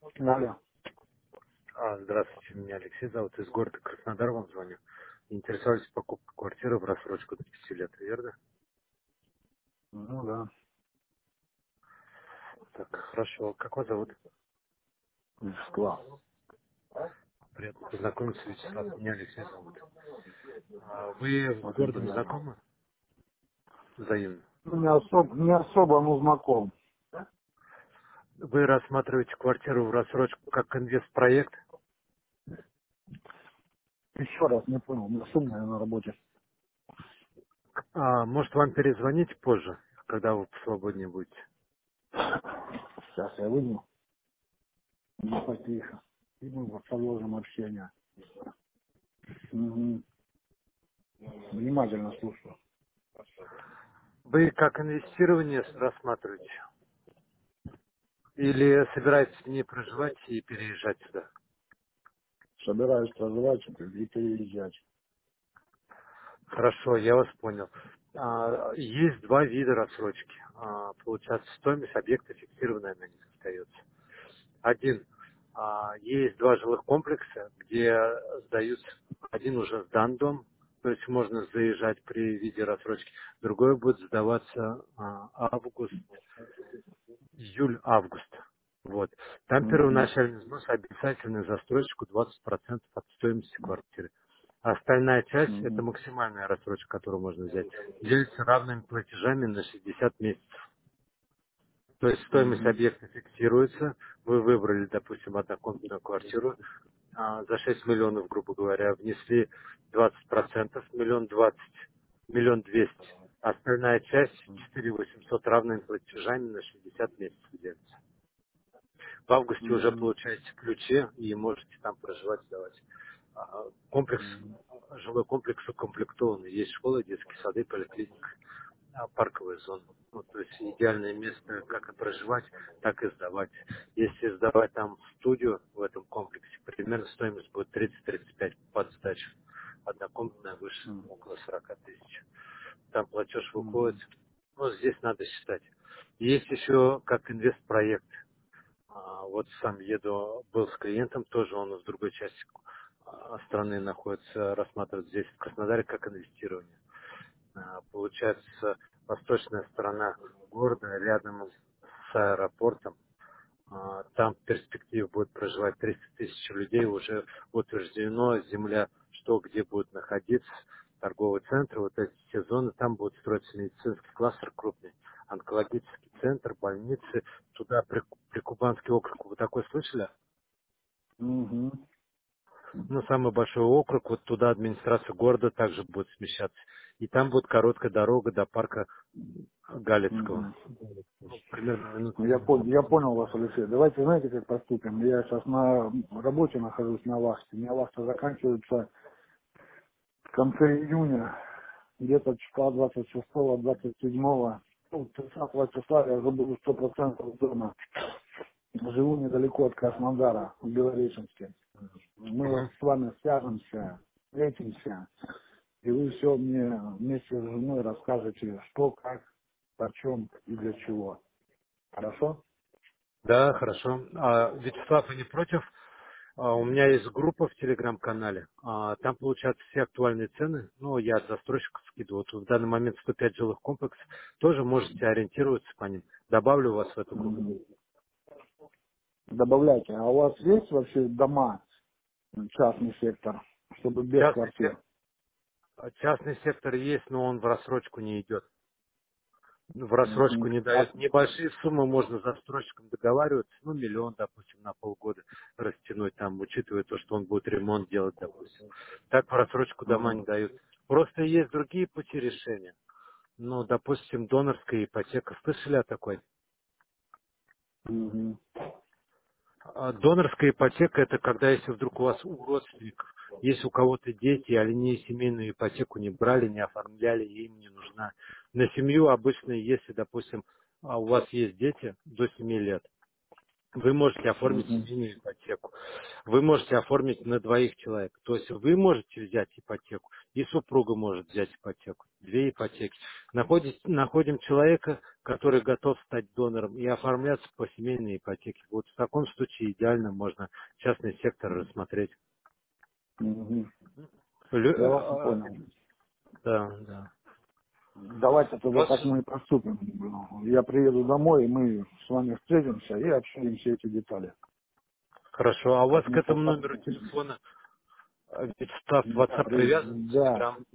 Алло. Здравствуйте, меня Алексей зовут, из города Краснодар вам звоню. Интересовались покупкой квартиры в рассрочку до 5 лет, верно? Ну да. Так, хорошо. Как вас зовут? Вячеслав. Приятно познакомиться, Вячеслав. Меня Алексей зовут. Вы с Очень городом приятно. знакомы? Взаимно. Ну, не особо, но знаком. Вы рассматриваете квартиру в рассрочку как инвестпроект? Еще раз не понял. У меня сын, наверное, на работе. Может, вам перезвонить позже, когда вы свободнее будете? Сейчас я выйду. Не потише. И мы продолжим общение. Угу. Внимательно слушаю. Вы как инвестирование рассматриваете? Или собираетесь не проживать и переезжать сюда? Собираюсь проживать и переезжать. Хорошо, я вас понял. Есть два вида рассрочки. Получается, стоимость объекта фиксированная на них остается. Один. Есть два жилых комплекса, где сдаются, один уже сдан дом, то есть можно заезжать при виде рассрочки. Другой будет сдаваться август, июль-август. Вот. Там Угу. первоначальный взнос обязательный за строчку 20% от стоимости квартиры. А остальная часть– это Угу. максимальная рассрочка, которую можно взять. Делится равными платежами на 60 месяцев. То есть стоимость Угу. объекта фиксируется. Вы выбрали, допустим, однокомнатную квартиру за 6 миллионов, грубо говоря, внесли 20%, миллион двадцать, миллион двести. Остальная часть 4 800 равными платежами на 60 месяцев делится. В августе уже Угу. получаете ключи и можете там проживать, сдавать. Комплекс, жилой комплекс укомплектованный. Есть школы, детские сады, поликлиника, парковая зона. Ну, то есть идеальное место как и проживать, так и сдавать. Если сдавать там студию в этом комплексе, примерно стоимость будет 30-35 под сдачу. Однокомнатная выше, около 40 тысяч. Там платеж выходит. Угу. Ну, здесь надо считать. Есть еще как инвестпроект. Вот сам еду, был с клиентом, тоже он в другой части страны находится, рассматривает здесь, в Краснодаре, как инвестирование. Получается, восточная сторона города, рядом с аэропортом. Там в перспективе будет проживать 300 тысяч людей, уже утверждено, земля, что где будет находиться, торговый центр, вот эти все зоны, там будет строиться медицинский кластер крупный, онкологический центр, больницы, туда Прикубанский округ, вы такой слышали? Угу. Ну, самый большой округ, вот туда администрация города также будет смещаться. И там будет короткая дорога до парка Галицкого. Угу. Ну, примерно минут Я 40. понял вас, Алексей. Давайте, знаете, как поступим? Я сейчас на работе нахожусь на вахте. У меня вахта заканчивается в конце июня, где-то числа 26-го, 27-го. Ну, 30 числа я уже буду 100% дома. Живу недалеко от Краснодара, в Белореченске. Мы вот Мгм. с вами свяжемся, встретимся, и вы все мне вместе с женой расскажете, что, как, почем и для чего. Хорошо? Да, хорошо. Вячеслав, вы не против? У меня есть группа в телеграм-канале. Там получаются все актуальные цены. Ну, я от застройщиков скидываю. Вот в данный момент 105 жилых комплексов. Тоже можете ориентироваться по ним. Добавлю вас в эту группу. Мгм. Добавляйте. А у вас есть вообще дома, частный сектор, чтобы без Частный, квартир? частный сектор есть, но он в рассрочку не идет. В рассрочку Мгм. не дают. Небольшие суммы можно с застройщиком договариваться, ну, миллион, допустим, на полгода растянуть, там, учитывая то, что он будет ремонт делать, допустим. Так в рассрочку дома не Мгм. дают. Просто есть другие пути решения. Ну, допустим, донорская ипотека. Слышали о такой? Мгм. Донорская ипотека– это когда, если вдруг у вас у родственников есть у кого-то дети, а они семейную ипотеку не брали, не оформляли, и им не нужна. На семью обычно, если, допустим, у вас есть дети до 7 лет, Вы можете оформить Мгм. семейную ипотеку. Вы можете оформить на двоих человек. То есть вы можете взять ипотеку, и супруга может взять ипотеку. Две ипотеки. Находим человека, который готов стать донором и оформляться по семейной ипотеке. Вот в таком случае идеально можно частный сектор рассмотреть. Мгм. Лю- Я вас э, понял. Да, да. Давайте У тогда вас так мы и поступим. Я приеду домой, и мы с вами встретимся и обсудим все эти детали. хорошо. А у вас Как к мы этому номеру поступим. телефона Вячеслав Да, WhatsApp привязан, да, Telegram?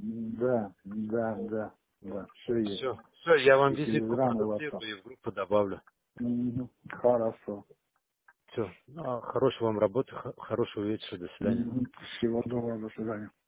да, все есть. Все. Все, я вам И визитку телеграм, и WhatsApp. продублирую и в группу добавлю. Мгм. Хорошо. Все. Хорошей вам работы, хорошего вечера, до свидания. Мгм. Всего доброго, до свидания.